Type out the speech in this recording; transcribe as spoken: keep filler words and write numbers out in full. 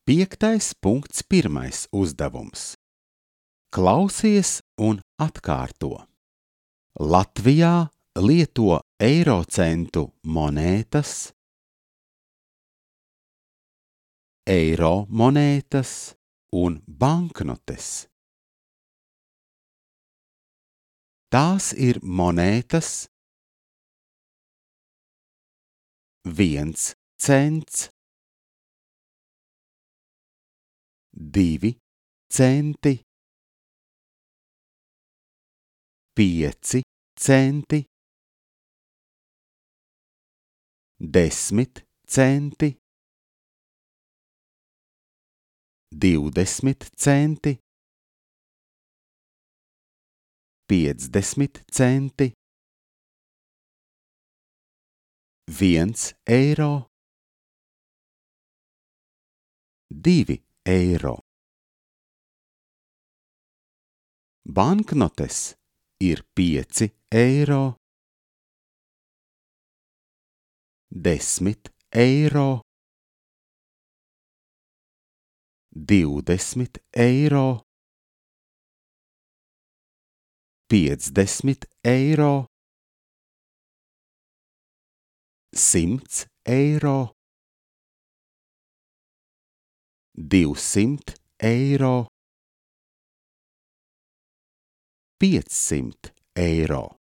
Piektais punkts pirmais uzdevums. Klausies un atkārto. Latvijā lieto eirocentu monētas, eiro monētas un banknotes. Tās ir monētas: viens cents, divi centi, pieci centi, desmit centi, divdesmit centi, piecdesmit centi, viens eiro, divi eiro. Banknotes ir pieci eiro, desmit eiro, divdesmit eiro, piecdesmit eiro, simts eiro, divsimt eiro, piecsimt eiro.